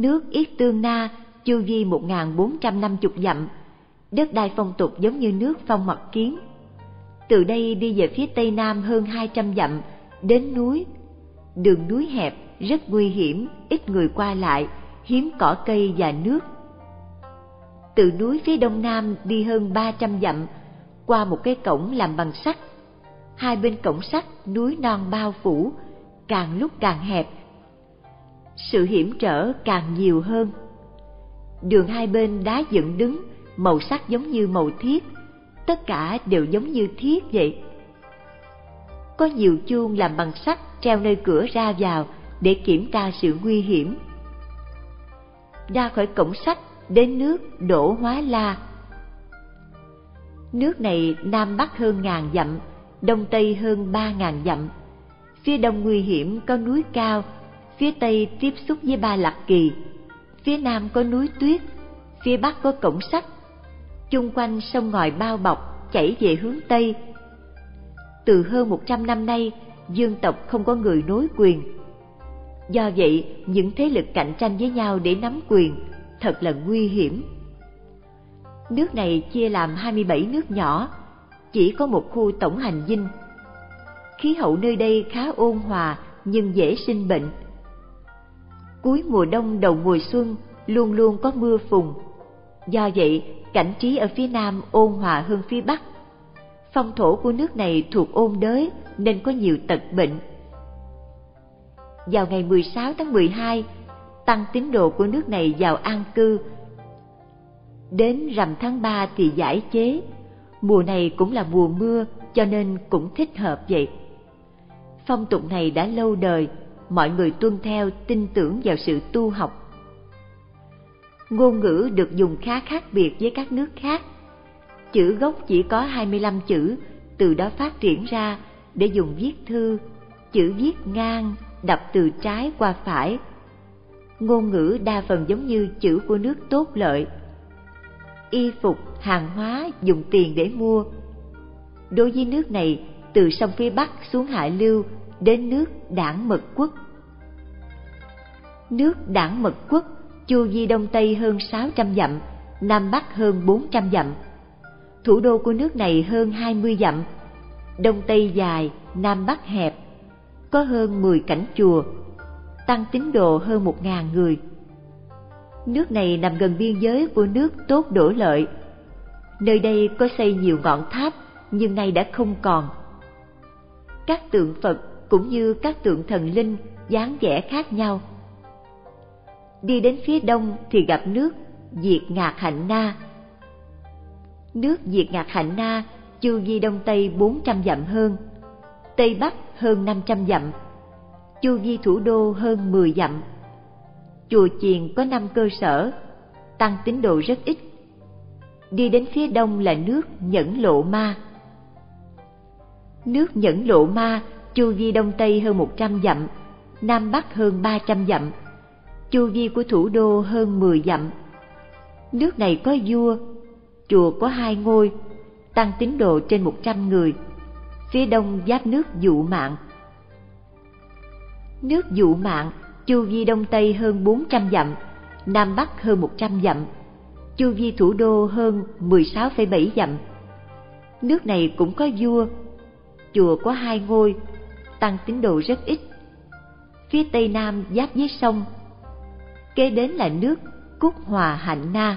Nước Yết Tương Na, chu vi 1450 dặm, đất đai phong tục giống như nước Phong Mật Kiến. Từ đây đi về phía tây nam hơn 200 dặm, đến núi. Đường núi hẹp, rất nguy hiểm, ít người qua lại, hiếm cỏ cây và nước. Từ núi phía đông nam đi hơn 300 dặm, qua một cái cổng làm bằng sắt. Hai bên cổng sắt núi non bao phủ, càng lúc càng hẹp. Sự hiểm trở càng nhiều hơn. Đường hai bên đá dựng đứng, màu sắc giống như màu thiết, tất cả đều giống như thiết vậy. Có nhiều chuông làm bằng sắt treo nơi cửa ra vào để kiểm tra sự nguy hiểm. Ra khỏi cổng sắt đến nước Đỗ Hóa La. Nước này nam bắc hơn 1000 dặm, đông tây hơn 3000 dặm. Phía đông nguy hiểm có núi cao, phía tây tiếp xúc với Ba Lạc Kỳ, phía nam có núi tuyết, phía bắc có cổng sắt. Chung quanh sông ngòi bao bọc chảy về hướng tây. Từ hơn 100 năm nay, dương tộc không có người nối quyền. Do vậy, những thế lực cạnh tranh với nhau để nắm quyền thật là nguy hiểm. Nước này chia làm 27 nước nhỏ, chỉ có một khu tổng hành dinh. Khí hậu nơi đây khá ôn hòa nhưng dễ sinh bệnh. Cuối mùa đông đầu mùa xuân luôn luôn có mưa phùn. Do vậy, cảnh trí ở phía nam ôn hòa hơn phía bắc. Phong thổ của nước này thuộc ôn đới nên có nhiều tật bệnh. Vào ngày 16 tháng 12, tăng tín đồ của nước này vào an cư. Đến rằm tháng 3 thì giải chế. Mùa này cũng là mùa mưa cho nên cũng thích hợp vậy. Phong tục này đã lâu đời, mọi người tuân theo, tin tưởng vào sự tu học. Ngôn ngữ được dùng khá khác biệt với các nước khác. Chữ gốc chỉ có 25 chữ, từ đó phát triển ra để dùng viết thư, chữ viết ngang, đọc từ trái qua phải. Ngôn ngữ đa phần giống như chữ của nước Tốt Lợi. Y phục, hàng hóa dùng tiền để mua. Đối với nước này, từ sông phía Bắc xuống Hạ Lưu đến nước Đảng Mật Quốc. Nước Đảng Mật Quốc chu vi đông tây hơn 600 dặm, nam bắc hơn 400 dặm. Thủ đô của nước này hơn 20 dặm, đông tây dài, nam bắc hẹp, có hơn 10 cảnh chùa, tăng tín đồ hơn 1000 người. Nước này nằm gần biên giới của nước Tốt Đỗ Lợi. Nơi đây có xây nhiều ngọn tháp nhưng nay đã không còn. Các tượng Phật cũng như các tượng thần linh dáng vẻ khác nhau. Đi đến phía đông thì gặp nước Diệt Ngạc Hạnh Na. Nước Diệt Ngạc Hạnh Na chu vi đông tây 400 dặm hơn, tây bắc hơn 500 dặm, chu vi thủ đô hơn 10 dặm. Chùa chiền có 5 cơ sở, tăng tín đồ rất ít. Đi đến phía đông là nước Nhẫn Lộ Ma. Nước Nhẫn Lộ Ma chu vi đông tây hơn 100 dặm, nam bắc hơn 300 dặm, chu vi của thủ đô hơn 10 dặm. Nước này có vua, chùa có 2 ngôi, tăng tín đồ trên 100 người. Phía đông giáp nước Dụ Mạng. Nước Dụ Mạng chu vi đông tây hơn 400 dặm, nam bắc hơn 100 dặm, chu vi thủ đô hơn 16,7 dặm. Nước này cũng có vua, chùa có 2 ngôi, tăng tín đồ rất ít. Phía tây nam giáp với sông. Kế đến là nước Cúc Hòa Hạnh Na.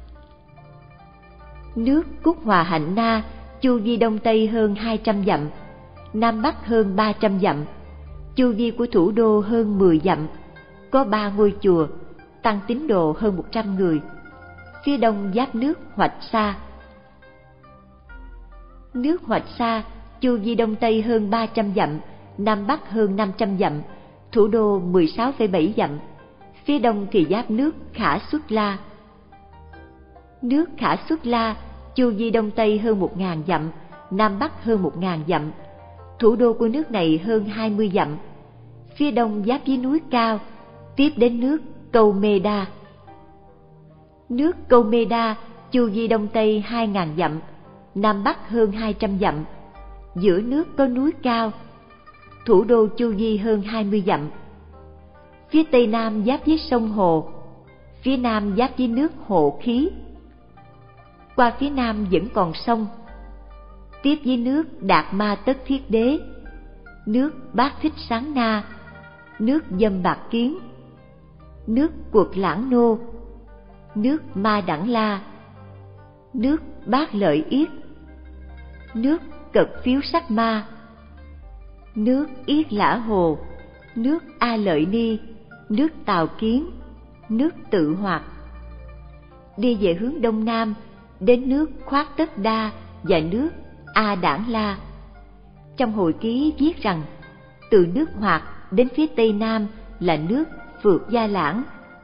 Nước Cúc Hòa Hạnh Na chu vi đông tây hơn 200 dặm, nam bắc hơn 300 dặm, chu vi của thủ đô hơn 10 dặm, có 3 ngôi chùa, tăng tín đồ hơn 100 người. Phía đông giáp nước Hoạch Sa. Nước Hoạch Sa chu vi đông tây hơn 300 dặm, nam bắc hơn 500 dặm, thủ đô 16,7 dặm. Phía đông thì giáp nước Khả Xuất La. Nước Khả Xuất La chu vi đông tây hơn 1000 dặm, nam bắc hơn 1000 dặm, thủ đô của nước này hơn 20 dặm. Phía đông giáp với núi cao, tiếp đến nước Câu Mê Đa. Nước Câu Mê Đa chu vi đông tây 2000 dặm, nam bắc hơn 200 dặm, giữa nước có núi cao, thủ đô chu vi hơn 20 dặm. Phía tây nam giáp với sông Hồ, phía nam giáp với nước Hộ Khí. Qua phía nam vẫn còn sông, tiếp với nước Đạt Ma Tất Thiết Đế, nước Bát Thích Sáng Na, nước Dâm Bạc Kiến, nước Quật Lãng Nô, nước Ma Đẳng La, nước Bát Lợi Yết, nước Cật Phiếu Sắc Ma, nước Yết Lã Hồ, nước A Lợi Ni, nước Tào Kiến, nước Tự Hoạt. Đi về hướng đông nam đến nước Khoát Tất Đa và nước A Đảng La. Trong hồi ký viết rằng từ nước Hoạt đến phía tây nam là nước Phược Gia Lãng.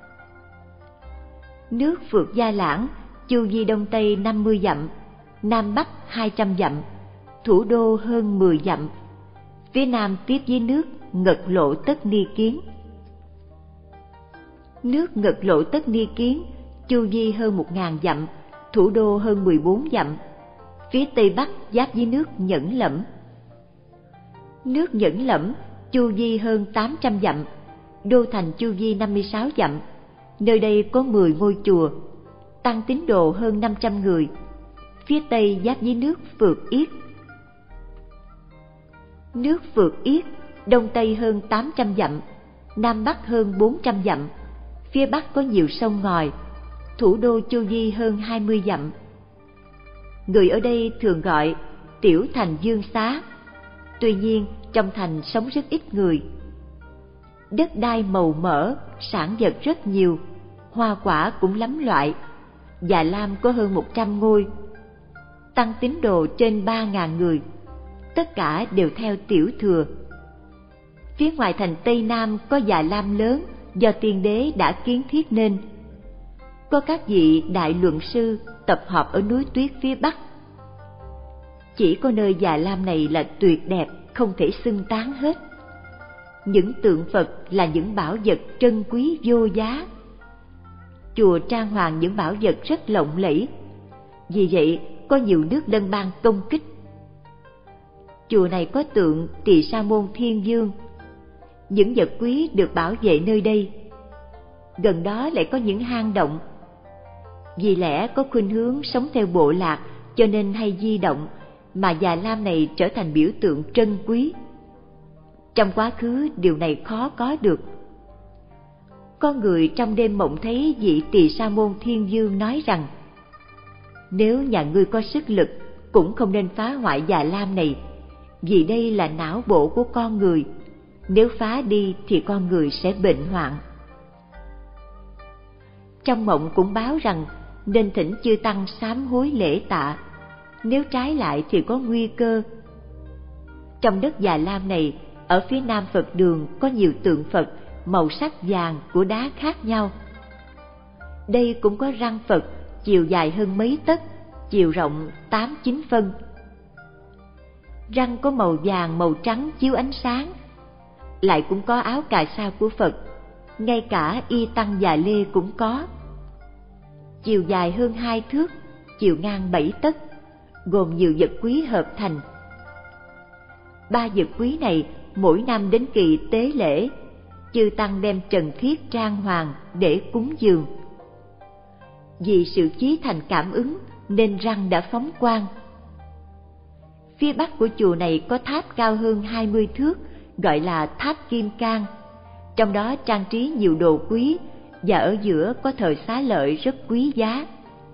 Nước Phược Gia Lãng chu vi đông tây 50 dặm, nam bắc 200 dặm, thủ đô hơn 10 dặm. Phía nam tiếp với nước Ngật Lộ Tất Ni Kiến. Nước Ngật Lộ Tất Ni Kiến chu vi hơn 1000 dặm, thủ đô hơn 14 dặm. Phía tây bắc giáp với nước Nhẫn Lẫm. Nước Nhẫn Lẫm chu vi hơn 800 dặm, đô thành chu vi 56 dặm. Nơi đây có 10 ngôi chùa, tăng tín đồ hơn 500 người. Phía tây giáp với nước Phược Yết. Nước Phược Yết đông tây hơn 800 dặm, nam bắc hơn 400 dặm. Phía bắc có nhiều sông ngòi, thủ đô chu vi hơn 20 dặm. Người ở đây thường gọi tiểu thành Dương Xá. Tuy nhiên trong thành sống rất ít người. Đất đai màu mỡ, sản vật rất nhiều, hoa quả cũng lắm loại. Già Lam có hơn 100 ngôi, tăng tín đồ trên 3.000 người, tất cả đều theo tiểu thừa. Phía ngoài thành Tây Nam có Già Lam lớn do tiên đế đã kiến thiết nên. Có các vị đại luận sư tập hợp ở núi tuyết phía Bắc. Chỉ có nơi Già Lam này là tuyệt đẹp, không thể xưng tán hết. Những tượng Phật là những bảo vật trân quý vô giá. Chùa trang hoàng những bảo vật rất lộng lẫy, vì vậy có nhiều nước lân bang công kích. Chùa này có tượng Tỳ Sa Môn Thiên Dương. Những vật quý được bảo vệ nơi đây. Gần đó lại có những hang động. Vì lẽ có khuynh hướng sống theo bộ lạc cho nên hay di động, mà Già Lam này trở thành biểu tượng trân quý. Trong quá khứ điều này khó có được. Có người trong đêm mộng thấy vị Tỳ Sa Môn Thiên Dương nói rằng: nếu nhà ngươi có sức lực cũng không nên phá hoại Già Lam này, vì đây là não bộ của con người, nếu phá đi thì con người sẽ bệnh hoạn. Trong mộng cũng báo rằng nên thỉnh chư tăng sám hối lễ tạ, nếu trái lại thì có nguy cơ. Trong đất Già Lam này, ở phía nam Phật đường có nhiều tượng Phật màu sắc vàng của đá khác nhau. Đây cũng có răng Phật chiều dài hơn mấy tấc, chiều rộng 8-9 phân. Răng có màu vàng màu trắng chiếu ánh sáng. Lại cũng có áo cà sa của Phật, ngay cả y tăng già lê cũng có. Chiều dài hơn 2 thước, chiều ngang 7 tấc, gồm nhiều vật quý hợp thành. 3 vật quý này mỗi năm đến kỳ tế lễ, chư tăng đem trần thiết trang hoàng để cúng dường. Vì sự chí thành cảm ứng nên răng đã phóng quang. Phía bắc của chùa này có tháp cao hơn 20 thước, gọi là tháp Kim Cang. Trong đó trang trí nhiều đồ quý, và ở giữa có thời xá lợi rất quý giá.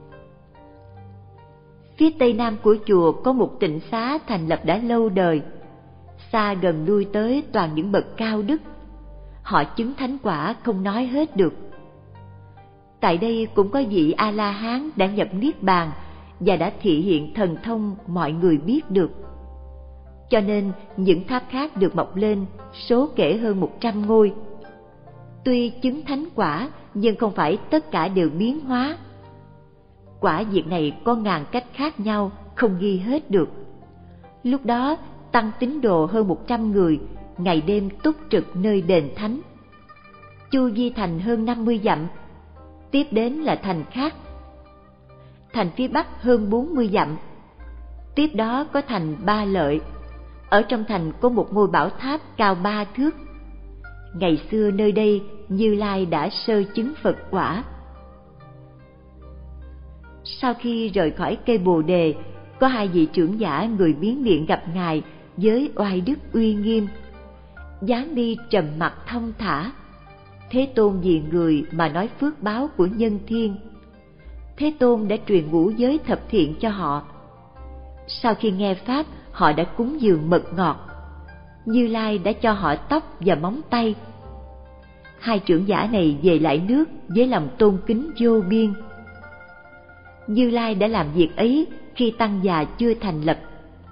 Phía tây nam của chùa có một tịnh xá thành lập đã lâu đời. Xa gần lui tới toàn những bậc cao đức. Họ chứng thánh quả không nói hết được. Tại đây cũng có vị A-la-hán đã nhập Niết Bàn và đã thị hiện thần thông mọi người biết được. Cho nên những tháp khác được mọc lên số kể hơn 100 ngôi. Tuy chứng thánh quả nhưng không phải tất cả đều biến hóa. Quả việc này có ngàn cách khác nhau, không ghi hết được. Lúc đó tăng tín đồ hơn 100 người ngày đêm túc trực nơi đền thánh. Chu vi thành hơn 50 dặm. Tiếp đến là thành khác. Thành phía bắc hơn 40 dặm. Tiếp đó có thành Ba Lợi. Ở trong thành có một ngôi bảo tháp cao 3 thước. Ngày xưa nơi đây Như Lai đã sơ chứng Phật quả. Sau khi rời khỏi cây Bồ Đề, có hai vị trưởng giả người Miến Điện gặp Ngài với oai đức uy nghiêm, dáng đi trầm mặc thong thả. Thế Tôn vì người mà nói phước báo của nhân thiên. Thế Tôn đã truyền ngũ giới thập thiện cho họ. Sau khi nghe pháp, họ đã cúng dường mật ngọt. Như Lai đã cho họ tóc và móng tay. Hai trưởng giả này về lại nước với lòng tôn kính vô biên. Như Lai đã làm việc ấy khi tăng già chưa thành lập.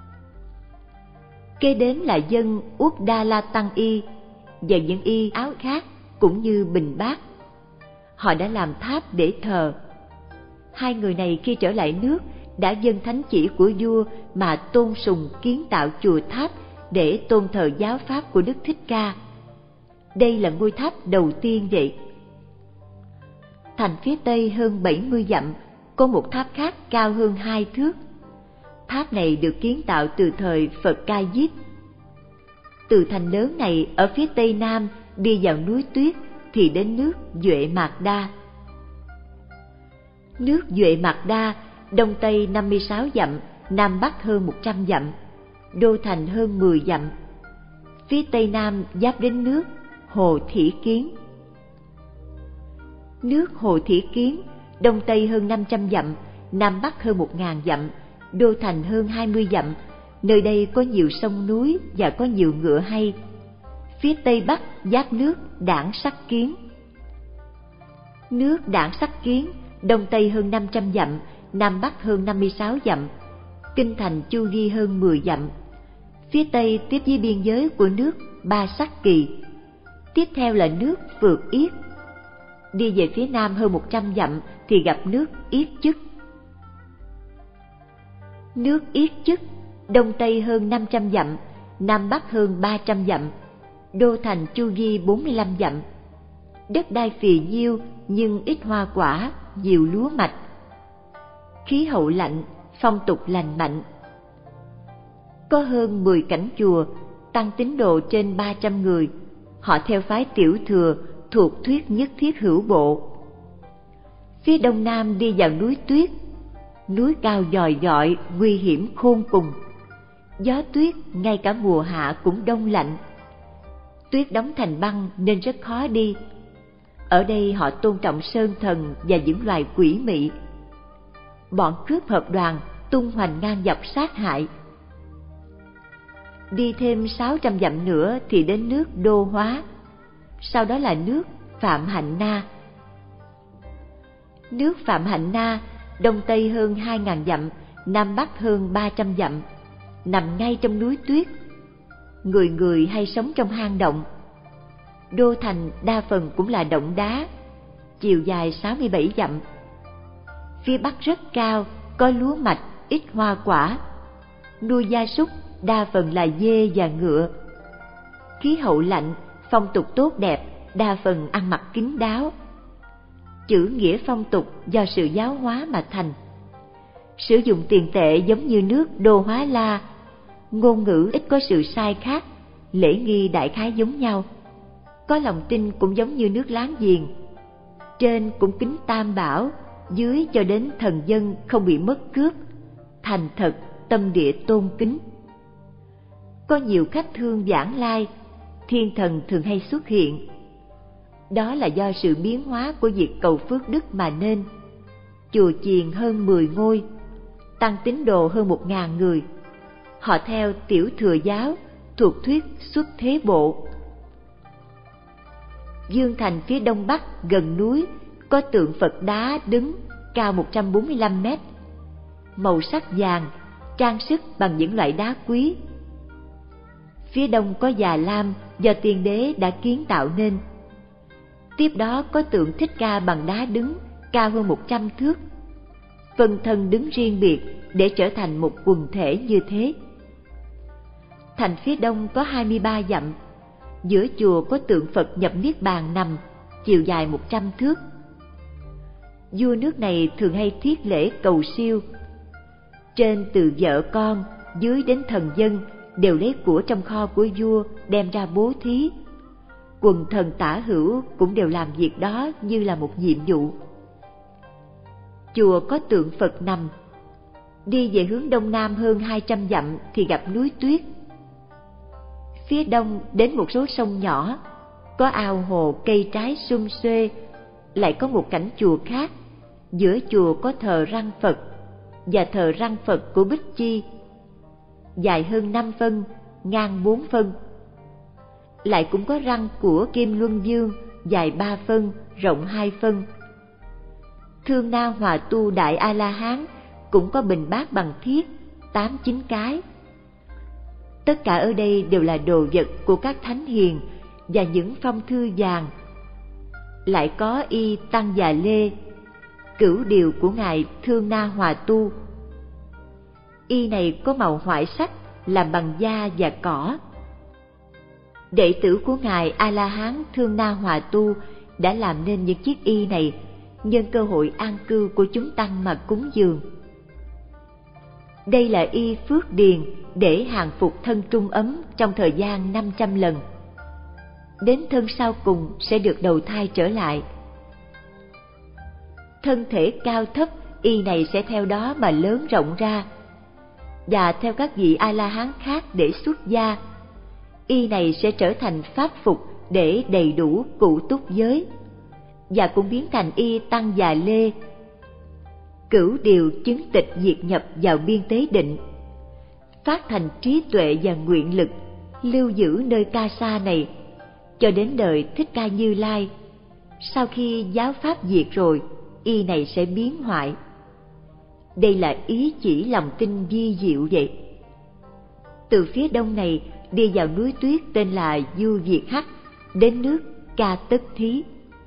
Kế đến là dân Uddala Tăng Y và những y áo khác cũng như bình bát. Họ đã làm tháp để thờ. Hai người này khi trở lại nước đã dâng thánh chỉ của vua mà tôn sùng kiến tạo chùa tháp để tôn thờ giáo pháp của Đức Thích Ca. Đây là ngôi tháp đầu tiên vậy. Thành phía tây hơn 70 dặm có một tháp khác cao hơn 2 thước. Tháp này được kiến tạo từ thời Phật Ca Diếp. Từ thành lớn này ở phía tây nam đi vào núi Tuyết thì đến nước Duệ Mạc Đa. Nước Duệ Mạc Đa đông tây 56 dặm, nam bắc hơn 100 dặm, đô thành hơn 10 dặm. Phía tây nam giáp đến nước Hồ Thủy Kiến. Nước Hồ Thủy Kiến đông tây hơn 500 dặm, nam bắc hơn 1000 dặm, đô thành hơn 20 dặm. Nơi đây có nhiều sông núi và có nhiều ngựa hay. Phía tây bắc giáp nước Đảng Sắc Kiến. Nước Đảng Sắc Kiến đông tây hơn 500 dặm, nam bắc hơn 56 dặm, kinh thành chu vi hơn 10 dặm. Phía tây tiếp với biên giới của nước Ba Sắc Kỳ. Tiếp theo là nước Phược Yết. Đi về phía nam hơn 100 dặm thì gặp nước Yết Chức. Nước Yết Chức đông tây hơn 500 dặm, nam bắc hơn 300 dặm, đô thành chu vi 45 dặm. Đất đai phì nhiêu nhưng ít hoa quả, nhiều lúa mạch. Khí hậu lạnh, phong tục lành mạnh. Có hơn 10 cảnh chùa, tăng tín đồ trên 300 người. Họ theo phái Tiểu Thừa thuộc thuyết nhất thiết hữu bộ. Phía đông nam đi vào núi Tuyết. Núi cao dòi dọi, nguy hiểm khôn cùng. Gió tuyết ngay cả mùa hạ cũng đông lạnh. Tuyết đóng thành băng nên rất khó đi. Ở đây họ tôn trọng sơn thần và những loài quỷ mị. Bọn cướp hợp đoàn tung hoành ngang dọc sát hại. Đi thêm 600 dặm nữa thì đến nước Đô Hóa. Sau đó là nước Phạm Hạnh Na. Nước Phạm Hạnh Na đông tây hơn 2000 dặm, nam bắc hơn 300 dặm, nằm ngay trong núi Tuyết. Người người hay sống trong hang động. Đô thành đa phần cũng là động đá, chiều dài 67 dặm. Phía bắc rất cao, có lúa mạch, ít hoa quả. Nuôi gia súc đa phần là dê và ngựa. Khí hậu lạnh, phong tục tốt đẹp, đa phần ăn mặc kín đáo. Chữ nghĩa phong tục do sự giáo hóa mà thành. Sử dụng tiền tệ giống như nước Đô Hóa La. Ngôn ngữ ít có sự sai khác, lễ nghi đại khái giống nhau. Có lòng tin cũng giống như nước láng giềng. Trên cũng kính Tam Bảo, dưới cho đến thần dân không bị mất cướp. Thành thật, tâm địa tôn kính. Có nhiều khách thương vãng lai, thiên thần thường hay xuất hiện. Đó là do sự biến hóa của việc cầu phước đức mà nên. Chùa chiền hơn 10 ngôi, tăng tín đồ hơn 1000 người. Họ theo Tiểu Thừa giáo, thuộc thuyết xuất thế bộ. Dương thành phía đông bắc gần núi có tượng Phật đá đứng cao 145 mét, màu sắc vàng, trang sức bằng những loại đá quý. Phía đông có Già Lam do tiên đế đã kiến tạo nên. Tiếp đó có tượng Thích Ca bằng đá đứng cao hơn 100 thước. Phân thân đứng riêng biệt để trở thành một quần thể như thế. Thành phía đông có 23 dặm. Giữa chùa có tượng Phật nhập Niết Bàn nằm, chiều dài 100 thước. Vua nước này thường hay thiết lễ cầu siêu. Trên từ vợ con, dưới đến thần dân đều lấy của trong kho của vua đem ra bố thí. Quần thần tả hữu cũng đều làm việc đó như là một nhiệm vụ. chùa có tượng Phật nằm. Đi về hướng đông nam hơn 200 dặm thì gặp núi tuyết. Phía đông đến một số sông nhỏ, có ao hồ cây trái sum xuê. Lại có một cảnh chùa khác, giữa chùa có thờ răng Phật và thờ răng Phật của Bích Chi, dài hơn 5 phân, ngang 4 phân. Lại cũng có răng của Kim Luân Dương, dài 3 phân, rộng 2 phân. Thương Na Hòa Tu Đại A La Hán cũng có bình bát bằng thiết 8-9 cái. Tất cả ở đây đều là đồ vật của các thánh hiền và những phong thư vàng. Lại có y Tăng Già Lê, cửu điều của ngài Thương Na Hòa Tu. Y này có màu hoại sắc, làm bằng da và cỏ. Đệ tử của ngài A La Hán Thương Na Hòa Tu đã làm nên những chiếc y này nhân cơ hội an cư của chúng tăng mà cúng dường. Đây là y phước điền để hàng phục thân trung ấm trong thời gian 500 lần. Đến thân sau cùng sẽ được đầu thai trở lại. Thân thể cao thấp, y này sẽ theo đó mà lớn rộng ra. Và theo các vị A-la-hán khác để xuất gia, y này sẽ trở thành pháp phục để đầy đủ cụ túc giới, và cũng biến thành y Tăng Già Lê, cửu điều chứng tịch diệt nhập vào biên tế định, phát thành trí tuệ và nguyện lực, lưu giữ nơi ca sa này cho đến đời Thích Ca Như Lai. Sau khi giáo pháp diệt rồi, y này sẽ biến hoại. Đây là ý chỉ lòng tin vi diệu vậy. Từ phía đông này đi vào núi tuyết tên là Du Việt Hắc, đến nước Ca Tất Thí.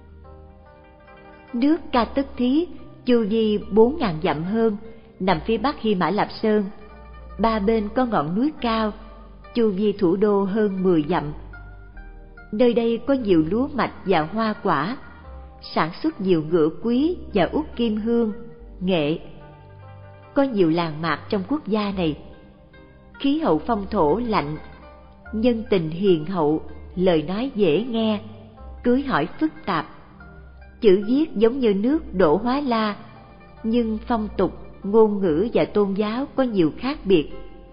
Nước Ca Tất Thí chu vi 4.000 dặm hơn, nằm phía bắc Hy Mã Lạp Sơn. Ba bên có ngọn núi cao, chu vi thủ đô hơn 10 dặm. Nơi đây có nhiều lúa mạch và hoa quả, sản xuất nhiều ngựa quý và út kim hương, nghệ. Có nhiều làng mạc trong quốc gia này. Khí hậu phong thổ lạnh, nhân tình hiền hậu, lời nói dễ nghe, cưới hỏi phức tạp. Chữ viết giống như nước Đỗ Hóa La, nhưng phong tục, ngôn ngữ và tôn giáo có nhiều khác biệt.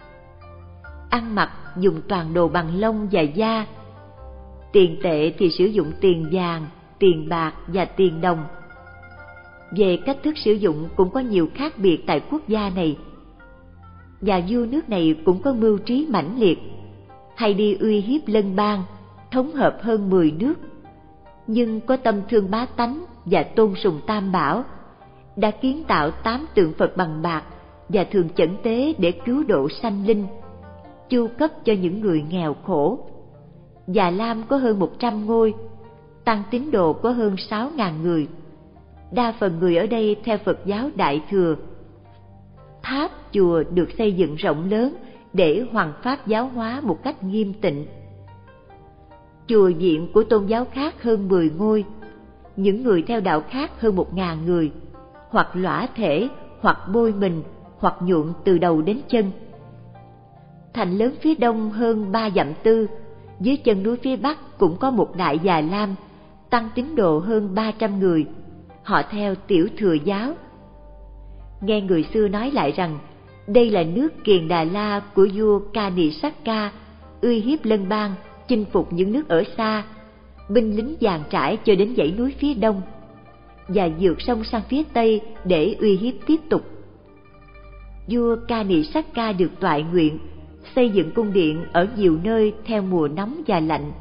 Ăn mặc dùng toàn đồ bằng lông và da. Tiền tệ thì sử dụng tiền vàng, tiền bạc và tiền đồng. Về cách thức sử dụng cũng có nhiều khác biệt tại quốc gia này. Và vua nước này cũng có mưu trí mãnh liệt, hay đi uy hiếp lân bang, thống hợp hơn 10 nước, nhưng có tâm thương bá tánh và tôn sùng Tam Bảo, đã kiến tạo 8 tượng Phật bằng bạc và thường chẩn tế để cứu độ sanh linh, chu cấp cho những người nghèo khổ. Già Lam có hơn 100 ngôi, tăng tín đồ có hơn 6.000 người. Đa phần người ở đây theo Phật giáo Đại Thừa. Tháp chùa được xây dựng rộng lớn để hoằng pháp giáo hóa một cách nghiêm tịnh. Chùa viện của tôn giáo khác hơn 10 ngôi, những người theo đạo khác hơn 1.000 người, hoặc lõa thể, hoặc bôi mình, hoặc nhuộm từ đầu đến chân. Thành lớn phía đông hơn 3 dặm tư, dưới chân núi phía bắc cũng có một đại Già Lam, tăng tín đồ hơn 300 người, họ theo Tiểu Thừa giáo. Nghe người xưa nói lại rằng đây là nước Kiền Đà La của vua Ca Nị Sắc Ca, uy hiếp lân bang, chinh phục những nước ở xa, binh lính dàn trải cho đến dãy núi phía đông, và vượt sông sang phía tây để uy hiếp tiếp tục. Vua Ca Nị Sắc Ca được toại nguyện xây dựng cung điện ở nhiều nơi theo mùa nóng và lạnh.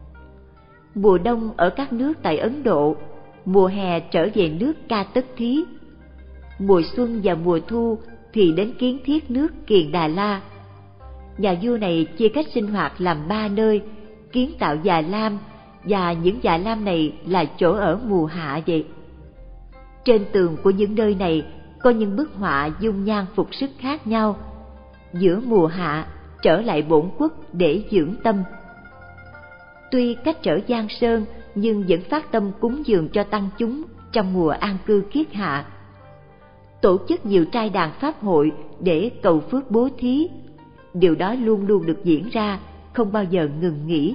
Mùa đông ở các nước tại Ấn Độ, mùa hè trở về nước Ca Tất Thí, mùa xuân và mùa thu thì đến kiến thiết nước Kiền Đà La. Nhà vua này chia cách sinh hoạt làm 3 nơi, kiến tạo Già Lam, và những Già Lam này là chỗ ở mùa hạ vậy. Trên tường của những nơi này có những bức họa dung nhan phục sức khác nhau. Giữa mùa hạ trở lại bổn quốc để dưỡng tâm. Tuy cách trở Giang Sơn nhưng vẫn phát tâm cúng dường cho tăng chúng trong mùa an cư kiết hạ. Tổ chức nhiều trai đàn pháp hội để cầu phước bố thí. Điều đó luôn luôn được diễn ra, không bao giờ ngừng nghỉ.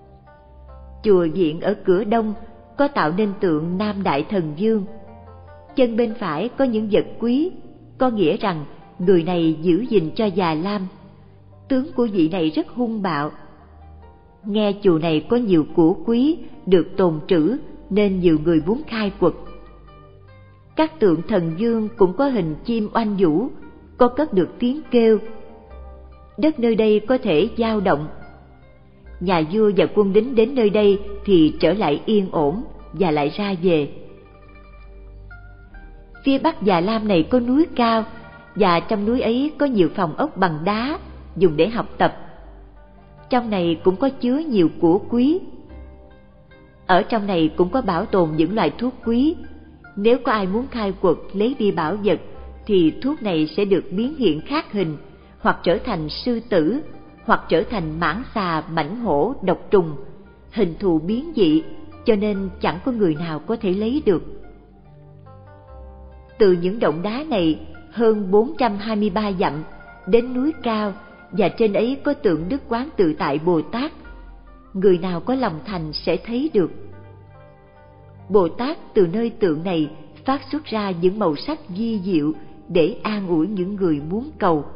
Chùa viện ở cửa đông có tạo nên tượng Nam Đại Thần Dương. chân bên phải có những vật quý, có nghĩa rằng người này giữ gìn cho Già Lam. Tướng của vị này rất hung bạo. Nghe chùa này có nhiều của quý được tồn trữ nên nhiều người muốn khai quật. Các tượng thần dương cũng có hình chim oanh vũ, có cất được tiếng kêu. Đất nơi đây có thể dao động. Nhà vua và quân lính đến nơi đây thì trở lại yên ổn và lại ra về. Phía bắc Già Lam này có núi cao, và trong núi ấy có nhiều phòng ốc bằng đá dùng để học tập. Trong này cũng có chứa nhiều của quý. Ở trong này cũng có bảo tồn những loại thuốc quý. Nếu có ai muốn khai quật lấy đi bảo vật thì thuốc này sẽ được biến hiện khác hình, hoặc trở thành sư tử, hoặc trở thành mãng xà, mãnh hổ, độc trùng, hình thù biến dị, cho nên chẳng có người nào có thể lấy được. Từ những động đá này hơn 423 dặm đến núi cao, và trên ấy có tượng Đức Quán Tự Tại Bồ Tát. Người nào có lòng thành sẽ thấy được. Bồ Tát từ nơi tượng này phát xuất ra những màu sắc vi diệu để an ủi những người muốn cầu.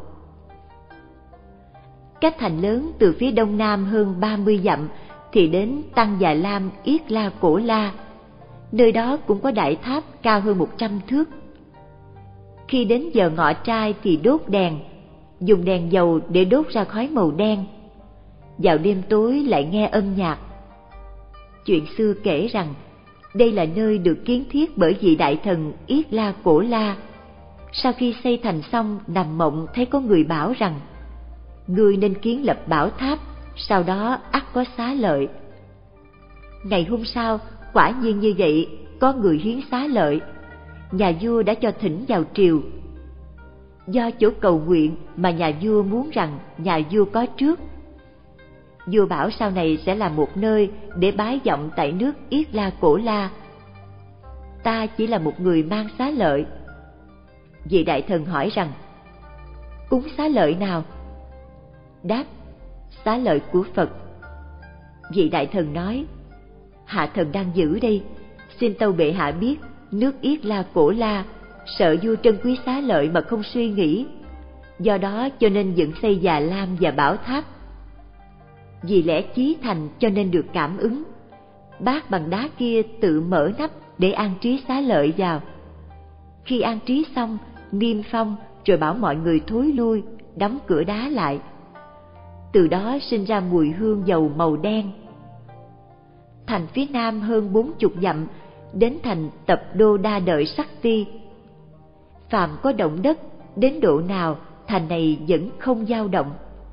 Cách thành lớn từ phía đông nam hơn 30 dặm thì đến Tăng Già Lam Yết La Cổ La. Nơi đó cũng có đại tháp cao hơn 100 thước. Khi đến giờ ngọ trai thì đốt đèn, dùng đèn dầu để đốt ra khói màu đen. Vào đêm tối lại nghe âm nhạc. Chuyện xưa kể rằng đây là nơi được kiến thiết bởi vị đại thần Yết La Cổ La. Sau khi xây thành xong, nằm mộng thấy có người bảo rằng: ngươi nên kiến lập bảo tháp, sau đó ắt có xá lợi. Ngày hôm sau, quả nhiên như vậy, có người hiến xá lợi. Nhà vua đã cho thỉnh vào triều. Do chỗ cầu nguyện mà nhà vua muốn rằng nhà vua có trước. Vua bảo sau này sẽ là một nơi để bái vọng tại nước Yết La Cổ La. Ta chỉ là một người mang xá lợi. Vị đại thần hỏi rằng: cúng xá lợi nào? Đáp: xá lợi của Phật. Vị đại thần nói: hạ thần đang giữ đây, xin tâu bệ hạ biết nước Yết La Cổ La sợ vua trân quý xá lợi mà không suy nghĩ, do đó cho nên dựng xây Già Lam và bảo tháp. Vì lẽ chí thành cho nên được cảm ứng. Bát bằng đá kia tự mở nắp để an trí xá lợi vào. Khi an trí xong, niêm phong rồi bảo mọi người thối lui, đóng cửa đá lại. Từ đó sinh ra mùi hương dầu màu đen. Thành phía nam hơn 40 dặm đến thành Tập Đô Đa Đợi Sắc Ti. Phàm có động đất đến độ nào, thành này vẫn không dao động.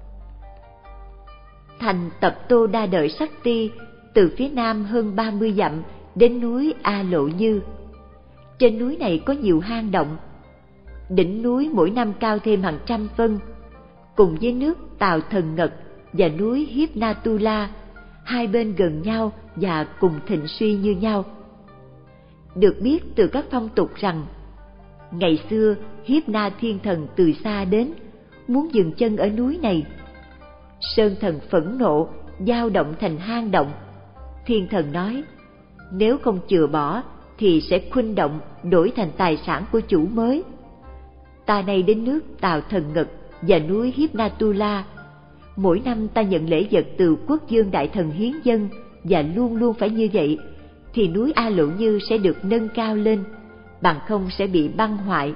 Thành Tập Đô Đa Đợi Sắc Ti từ phía nam hơn 30 dặm đến núi A Lộ Như. Trên núi này có nhiều hang động. Đỉnh núi mỗi năm cao thêm hàng trăm phân, cùng với nước Tào Thần Ngật và núi Hiếp Na Tu La, hai bên gần nhau và cùng thịnh suy như nhau. Được biết từ các phong tục rằng, ngày xưa Hiếp Na Thiên Thần từ xa đến, muốn dừng chân ở núi này. Sơn Thần phẫn nộ, dao động thành hang động. Thiên Thần nói, nếu không chừa bỏ thì sẽ khuynh động đổi thành tài sản của chủ mới. Ta nay đến nước Tào Thần Ngật và núi Hiếp Na Tu La, mỗi năm ta nhận lễ vật từ Quốc Dương Đại Thần hiến dân, và luôn luôn phải như vậy, thì núi A Lộ Như sẽ được nâng cao lên, bằng không sẽ bị băng hoại.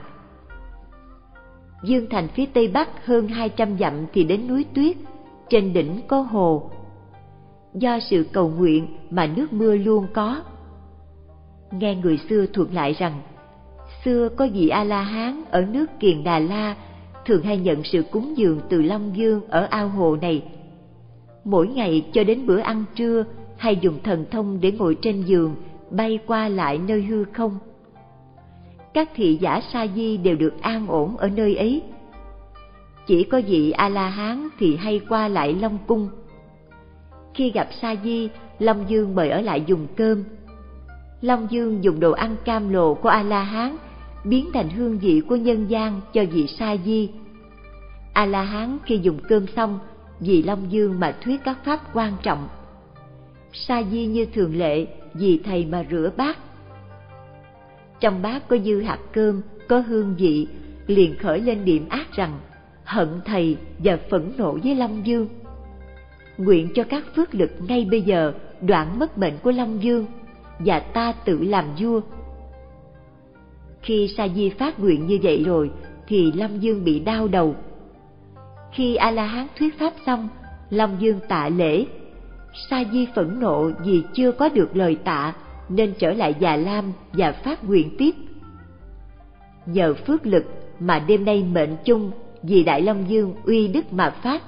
Dương Thành phía tây bắc hơn 200 dặm thì đến núi Tuyết, trên đỉnh có hồ. Do sự cầu nguyện mà nước mưa luôn có. Nghe người xưa thuật lại rằng, xưa có vị A-la-hán ở nước Kiền Đà La thường hay nhận sự cúng dường từ Long Dương ở ao hồ này. Mỗi ngày cho đến bữa ăn trưa hay dùng thần thông để ngồi trên giường bay qua lại nơi hư không. Các thị giả sa di đều được an ổn ở nơi ấy. Chỉ có vị A-la-hán thì hay qua lại Long Cung. Khi gặp sa di, Long Dương mời ở lại dùng cơm. Long Dương dùng đồ ăn cam lồ của A-la-hán biến thành hương vị của nhân gian cho vị sa di. A-la-hán khi dùng cơm xong, vì Long Dương mà thuyết các pháp quan trọng. Sa di như thường lệ vì thầy mà rửa bát. trong bát có dư hạt cơm, có hương vị, liền khởi lên niệm ác rằng hận thầy và phẫn nộ với Long Vương. Nguyện cho các phước lực ngay bây giờ đoạn mất bệnh của Long Vương, và ta tự làm vua. Khi Sa Di phát nguyện như vậy rồi, thì Long Vương bị đau đầu. Khi A-la-hán thuyết pháp xong, Long Vương tạ lễ. Sa Di phẫn nộ vì chưa có được lời tạ, nên trở lại Già Lam và phát nguyện tiếp. Nhờ phước lực mà đêm nay mệnh chung vì Đại Long Vương uy đức mà phát.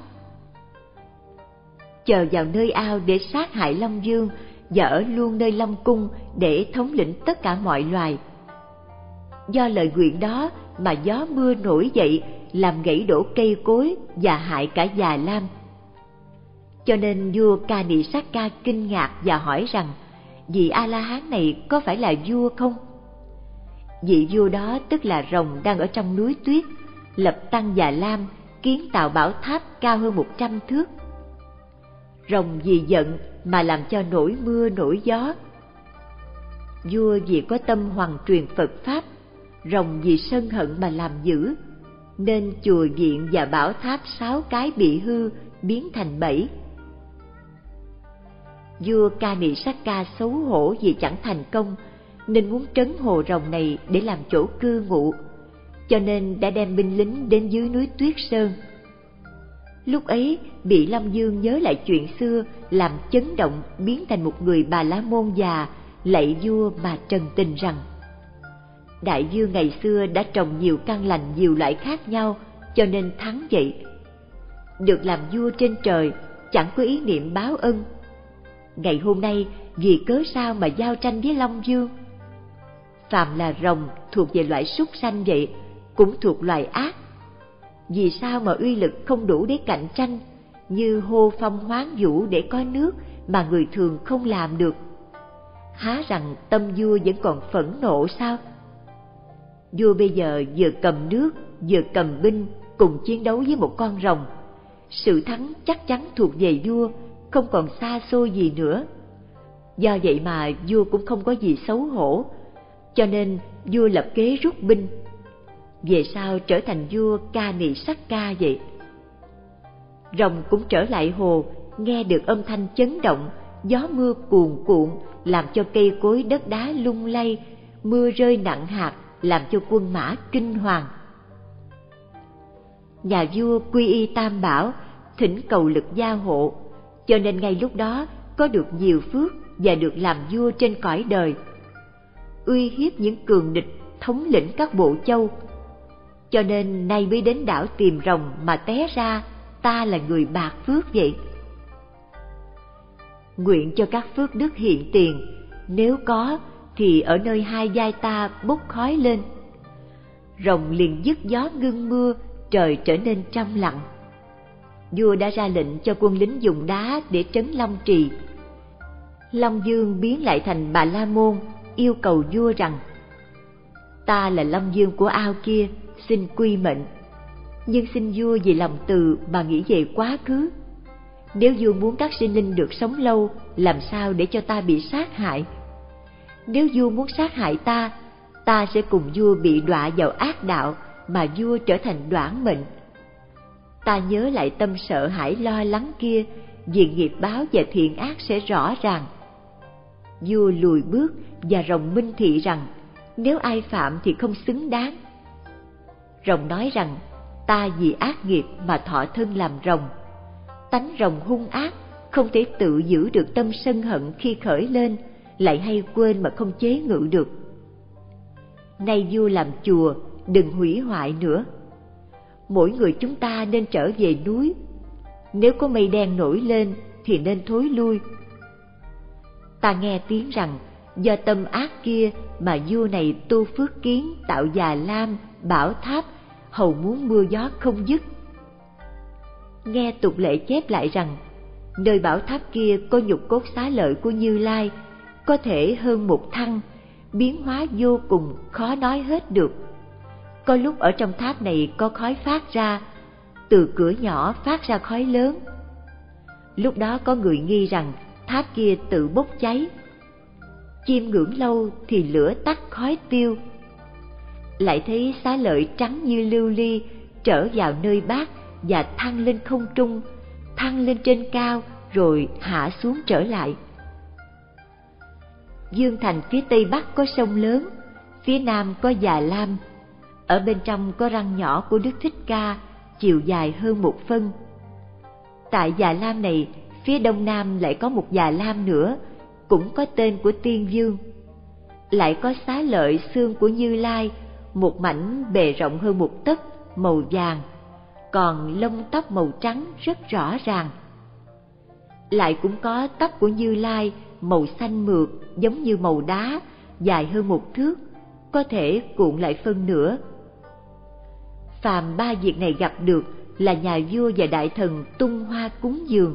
Chờ vào nơi ao để sát hại Long Vương và ở luôn nơi Long Cung để thống lĩnh tất cả mọi loài. Do lời nguyện đó mà gió mưa nổi dậy, làm gãy đổ cây cối và hại cả Già Lam. Cho nên vua Ca Nị Sát Ca kinh ngạc và hỏi rằng vị A-la-hán này có phải là vua không? Vị vua đó tức là rồng đang ở trong núi tuyết, lập tăng Già Lam, kiến tạo bảo tháp cao hơn 100 thước. Rồng vì giận mà làm cho nổi mưa nổi gió. Vua vì có tâm hoằng truyền Phật Pháp, rồng vì sân hận mà làm dữ, nên chùa viện và bảo tháp 6 cái bị hư, biến thành 7. Vua Ca Nị Sát Ca xấu hổ vì chẳng thành công, nên muốn trấn hồ rồng này để làm chỗ cư ngụ, cho nên đã đem binh lính đến dưới núi Tuyết Sơn. Lúc ấy bị Long Vương nhớ lại chuyện xưa, làm chấn động, biến thành một người Bà La Môn già, lạy vua mà trần tình rằng: đại vương ngày xưa đã trồng nhiều căn lành nhiều loại khác nhau, cho nên thắng vậy. Được làm vua trên trời, chẳng có ý niệm báo ân. Ngày hôm nay vì cớ sao mà giao tranh với Long Vương? Phàm là rồng thuộc về loại súc sanh vậy, cũng thuộc loài ác. Vì sao mà uy lực không đủ để cạnh tranh, như hô phong hoán vũ để có nước mà người thường không làm được? Há rằng tâm vua vẫn còn phẫn nộ sao? Vua bây giờ vừa cầm nước vừa cầm binh cùng chiến đấu với một con rồng. Sự thắng chắc chắn thuộc về vua, không còn xa xôi gì nữa. Do vậy mà vua cũng không có gì xấu hổ, cho nên vua lập kế rút binh. Về sau trở thành vua Ca Nị Sát Ca vậy. Rồng cũng trở lại hồ, nghe được âm thanh chấn động, gió mưa cuồn cuộn, làm cho cây cối đất đá lung lay, mưa rơi nặng hạt, làm cho quân mã kinh hoàng. Nhà vua quy y Tam Bảo, thỉnh cầu lực gia hộ, cho nên ngay lúc đó có được nhiều phước và được làm vua trên cõi đời, uy hiếp những cường địch, thống lĩnh các bộ châu. Cho nên nay mới đến đảo tìm rồng mà té ra ta là người bạc phước vậy. Nguyện cho các phước đức hiện tiền, nếu có thì ở nơi hai vai ta bốc khói lên. Rồng liền dứt gió ngưng mưa, trời trở nên trong lặng. Vua đã ra lệnh cho quân lính dùng đá để trấn Long Trì. Long Vương biến lại thành Bà La Môn, yêu cầu vua rằng: ta là Long Vương của ao kia, xin quy mệnh. Nhưng xin vua vì lòng từ mà nghĩ về quá khứ. Nếu vua muốn các sinh linh được sống lâu, làm sao để cho ta bị sát hại? Nếu vua muốn sát hại ta, ta sẽ cùng vua bị đọa vào ác đạo, mà vua trở thành đoản mệnh. Ta nhớ lại tâm sợ hãi lo lắng kia, vì nghiệp báo và thiện ác sẽ rõ ràng. Vua lùi bước và rồng minh thị rằng nếu ai phạm thì không xứng đáng. Rồng nói rằng ta vì ác nghiệp mà thọ thân làm rồng. Tánh rồng hung ác, không thể tự giữ được tâm sân hận khi khởi lên, lại hay quên mà không chế ngự được. Nay vua làm chùa, đừng hủy hoại nữa. Mỗi người chúng ta nên trở về núi. Nếu có mây đen nổi lên thì nên thối lui. Ta nghe tiếng rằng do tâm ác kia mà vua này tu phước kiến, tạo Già Lam, bảo tháp, hầu muốn mưa gió không dứt. Nghe tục lệ chép lại rằng nơi bảo tháp kia có nhục cốt xá lợi của Như Lai, có thể hơn một thăng, biến hóa vô cùng khó nói hết được. Có lúc ở trong tháp này có khói phát ra, từ cửa nhỏ phát ra khói lớn. Lúc đó có người nghi rằng tháp kia tự bốc cháy. chim ngưỡng lâu thì lửa tắt khói tiêu. Lại thấy xá lợi trắng như lưu ly trở vào nơi bát và thăng lên không trung, thăng lên trên cao rồi hạ xuống trở lại. Dương thành phía tây bắc có sông lớn, phía nam có Già Lam. Ở bên trong có răng nhỏ của Đức Thích Ca, chiều dài hơn 1 phân. Tại Già Lam này, phía đông nam lại có một Già Lam nữa, cũng có tên của Tiên Dương. Lại có xá lợi xương của Như Lai, một mảnh bề rộng hơn 1 tấc, màu vàng, còn lông tóc màu trắng rất rõ ràng. Lại cũng có tóc của Như Lai màu xanh mượt giống như màu đá, dài hơn 1 thước, có thể cuộn lại phân nửa. Phàm 3 việc này gặp được là nhà vua và đại thần tung hoa cúng dường.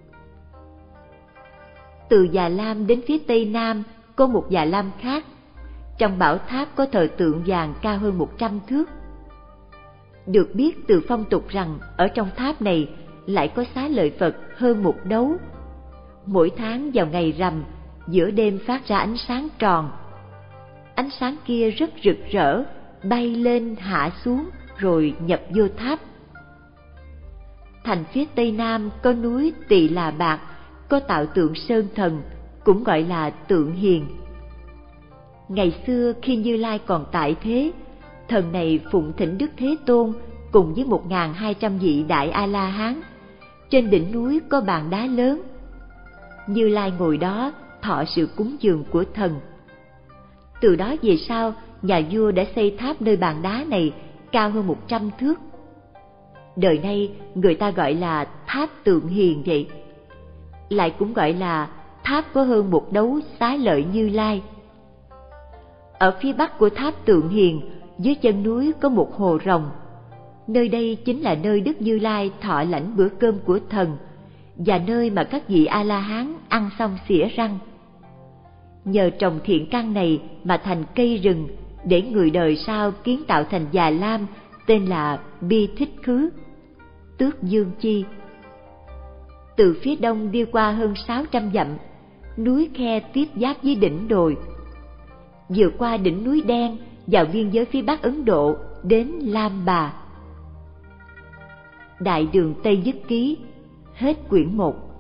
Từ Già Lam đến phía tây nam có một Già Lam khác, trong bảo tháp có thờ tượng vàng cao hơn 100 thước. Được biết từ phong tục rằng ở trong tháp này lại có xá lợi Phật hơn 1 đấu. Mỗi tháng vào ngày rằm, giữa đêm phát ra ánh sáng tròn. Ánh sáng kia rất rực rỡ, bay lên hạ xuống rồi nhập vô tháp. Thành phía tây nam có núi Tỳ Là Bạc, có tạo tượng Sơn Thần, cũng gọi là tượng hiền. Ngày xưa khi Như Lai còn tại thế, thần này phụng thỉnh Đức Thế Tôn cùng với 1.200 vị Đại A-la-hán. Trên đỉnh núi có bàn đá lớn. Như Lai ngồi đó thọ sự cúng dường của thần. Từ đó về sau, nhà vua đã xây tháp nơi bàn đá này cao hơn 100 thước. Đời nay người ta gọi là tháp tượng hiền vậy. Lại cũng gọi là tháp có hơn 1 đấu xá lợi Như Lai. Ở phía bắc của tháp tượng hiền, dưới chân núi có một hồ rồng. Nơi đây chính là nơi Đức Như Lai thọ lãnh bữa cơm của thần, và nơi mà các vị A-la-hán ăn xong xỉa răng. Nhờ trồng thiện căn này mà thành cây rừng, để người đời sau kiến tạo thành Già Lam, tên là Bi Thích Khứ, tước dương chi. Từ phía đông đi qua hơn 600 dặm, núi Khe tiếp giáp với đỉnh đồi. Vượt qua đỉnh núi Đen vào biên giới phía bắc Ấn Độ đến Lam Bà. Đại Đường Tây Nhất Ký. Hết quyển 1.